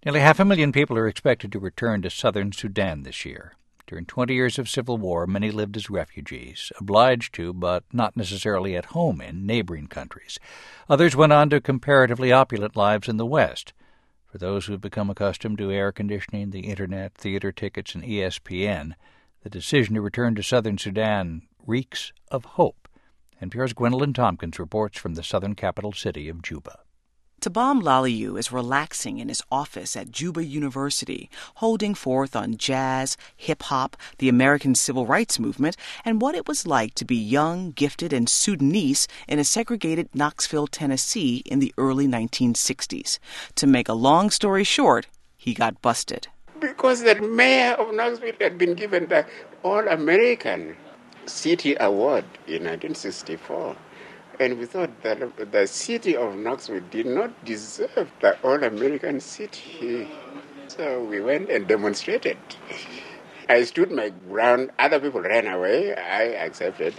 Nearly 500,000 people are expected to return to southern Sudan this year. During 20 years of civil war, many lived as refugees, obliged to, but not necessarily at home in, neighboring countries. Others went on to comparatively opulent lives in the West. For those who have become accustomed to air conditioning, the Internet, theater tickets, and ESPN, the decision to return to southern Sudan reeks of hope. NPR's Gwendolyn Tompkins reports from the southern capital city of Juba. Tabam Laliu is relaxing in his office at Juba University, holding forth on jazz, hip-hop, the American Civil Rights Movement, and what it was like to be young, gifted, and Sudanese in a segregated Knoxville, Tennessee in the early 1960s. To make a long story short, he got busted. Because the mayor of Knoxville had been given the All-American City Award in 1964. And we thought that the city of Knoxville did not deserve the All-American City. So we went and demonstrated. I stood my ground. Other people ran away. I accepted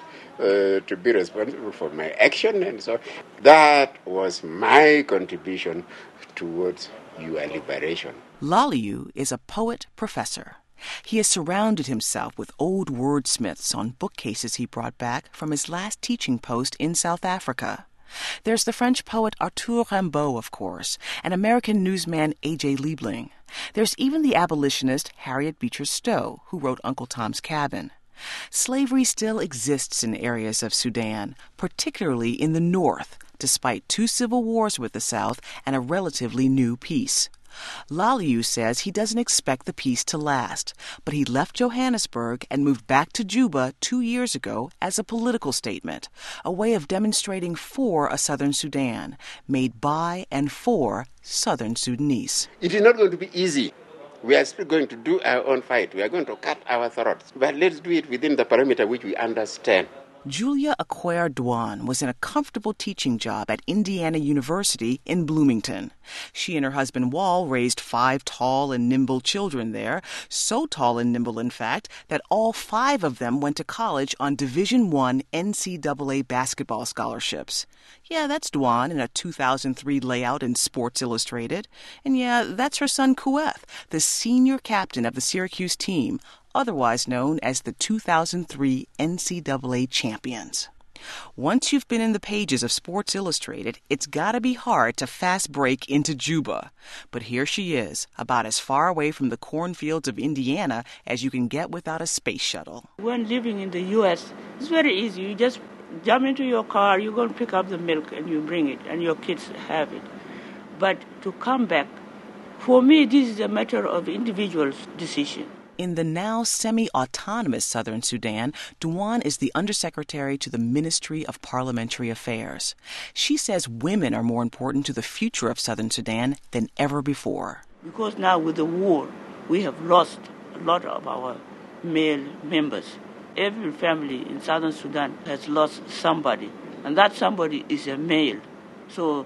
to be responsible for my action. And so that was my contribution towards your liberation. Laliu is a poet professor. He has surrounded himself with old wordsmiths on bookcases he brought back from his last teaching post in South Africa. There's the French poet Arthur Rimbaud, of course, and American newsman A.J. Liebling. There's even the abolitionist Harriet Beecher Stowe, who wrote Uncle Tom's Cabin. Slavery still exists in areas of Sudan, particularly in the north, despite 2 civil wars with the South and a relatively new peace. Laliu says he doesn't expect the peace to last, but he left Johannesburg and moved back to Juba 2 years ago as a political statement, a way of demonstrating for a southern Sudan, made by and for southern Sudanese. It is not going to be easy. We are still going to do our own fight. We are going to cut our throats. But let's do it within the parameter which we understand. Julia Acquair Dwan was in a comfortable teaching job at Indiana University in Bloomington. She and her husband Wal raised 5 tall and nimble children there, so tall and nimble, in fact, that all 5 of them went to college on Division I NCAA basketball scholarships. Yeah, that's Dwan in a 2003 layout in Sports Illustrated. And yeah, that's her son Kueth, the senior captain of the Syracuse team, otherwise known as the 2003 NCAA champions. Once you've been in the pages of Sports Illustrated, it's got to be hard to fast break into Juba. But here she is, about as far away from the cornfields of Indiana as you can get without a space shuttle. When living in the U.S., it's very easy. You just jump into your car, you go and pick up the milk and you bring it, and your kids have it. But to come back, for me, this is a matter of individual's decision. In the now semi-autonomous southern Sudan, Dwan is the undersecretary to the Ministry of Parliamentary Affairs. She says women are more important to the future of southern Sudan than ever before. Because now with the war, we have lost a lot of our male members. Every family in southern Sudan has lost somebody, and that somebody is a male. So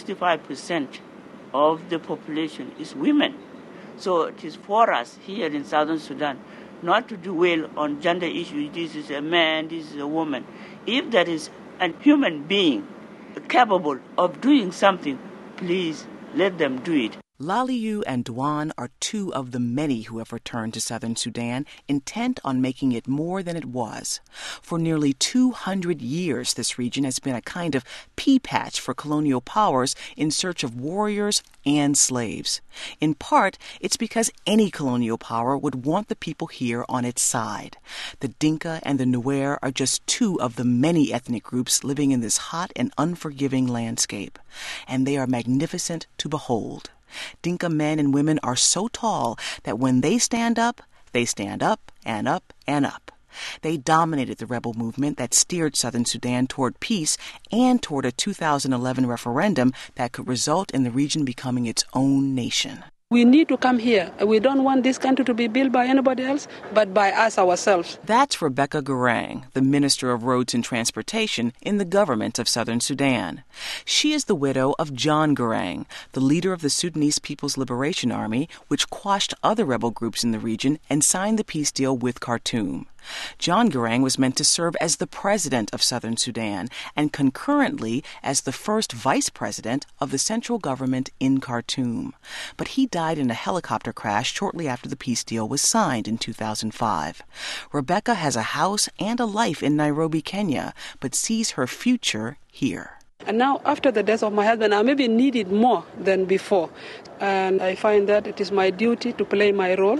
65% of the population is women. So it is for us here in southern Sudan not to dwell on gender issues. This is a man, this is a woman. If there is a human being capable of doing something, please let them do it. Laliu and Dwan are 2 of the many who have returned to southern Sudan, intent on making it more than it was. For nearly 200 years, this region has been a kind of pea patch for colonial powers in search of warriors and slaves. In part, it's because any colonial power would want the people here on its side. The Dinka and the Nuer are just 2 of the many ethnic groups living in this hot and unforgiving landscape, and they are magnificent to behold. Dinka men and women are so tall that when they stand up and up and up. They dominated the rebel movement that steered southern Sudan toward peace and toward a 2011 referendum that could result in the region becoming its own nation. We need to come here. We don't want this country to be built by anybody else, but by us ourselves. That's Rebecca Garang, the Minister of Roads and Transportation in the government of southern Sudan. She is the widow of John Garang, the leader of the Sudanese People's Liberation Army, which quashed other rebel groups in the region and signed the peace deal with Khartoum. John Garang was meant to serve as the president of Southern Sudan and concurrently as the first vice president of the central government in Khartoum. But he died in a helicopter crash shortly after the peace deal was signed in 2005. Rebecca has a house and a life in Nairobi, Kenya, but sees her future here. And now, after the death of my husband, I maybe need it more than before. And I find that it is my duty to play my role,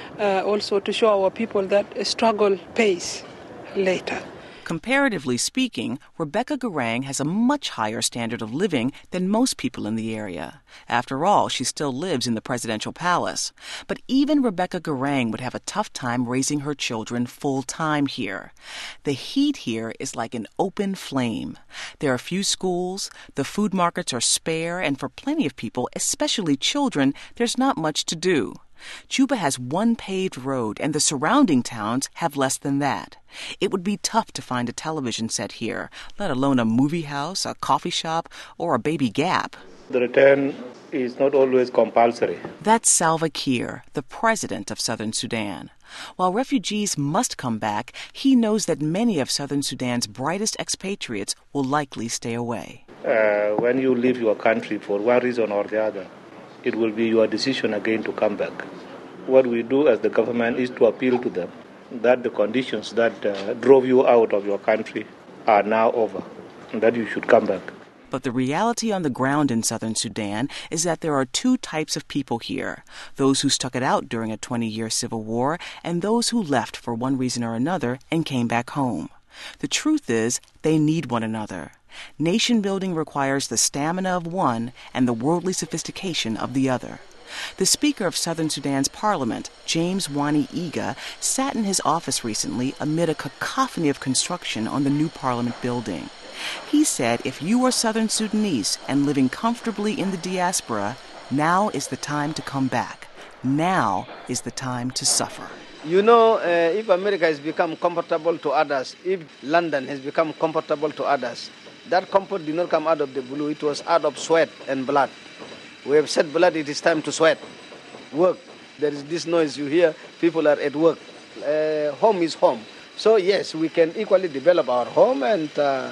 also to show our people that a struggle pays later. Comparatively speaking, Rebecca Garang has a much higher standard of living than most people in the area. After all, she still lives in the presidential palace. But even Rebecca Garang would have a tough time raising her children full-time here. The heat here is like an open flame. There are few schools, the food markets are spare, and for plenty of people, especially children, there's not much to do. Juba has one paved road, and the surrounding towns have less than that. It would be tough to find a television set here, let alone a movie house, a coffee shop, or a Baby Gap. The return is not always compulsory. That's Salva Kiir, the president of Southern Sudan. While refugees must come back, he knows that many of Southern Sudan's brightest expatriates will likely stay away. When you leave your country for one reason or the other, it will be your decision again to come back. What we do as the government is to appeal to them that the conditions that drove you out of your country are now over and that you should come back. But the reality on the ground in Southern Sudan is that there are two types of people here, those who stuck it out during a 20-year civil war and those who left for one reason or another and came back home. The truth is, they need one another. Nation building requires the stamina of one and the worldly sophistication of the other. The Speaker of Southern Sudan's parliament, James Wani Iga, sat in his office recently amid a cacophony of construction on the new parliament building. He said if you are Southern Sudanese and living comfortably in the diaspora, now is the time to come back. Now is the time to suffer. You know, if America has become comfortable to others, if London has become comfortable to others, that comfort did not come out of the blue. It was out of sweat and blood. We have said blood, it is time to sweat. Work. There is this noise you hear. People are at work. Home is home. So yes, we can equally develop our home and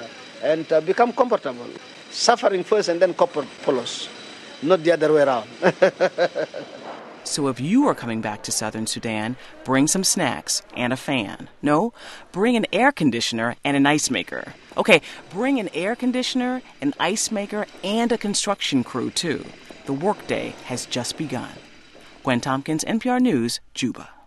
become comfortable. Suffering first and then comfort follows. Not the other way around. So if you are coming back to Southern Sudan, bring some snacks and a fan. No, bring an air conditioner and an ice maker. Okay, bring an air conditioner, an ice maker, and a construction crew, too. The workday has just begun. Gwen Tompkins, NPR News, Juba.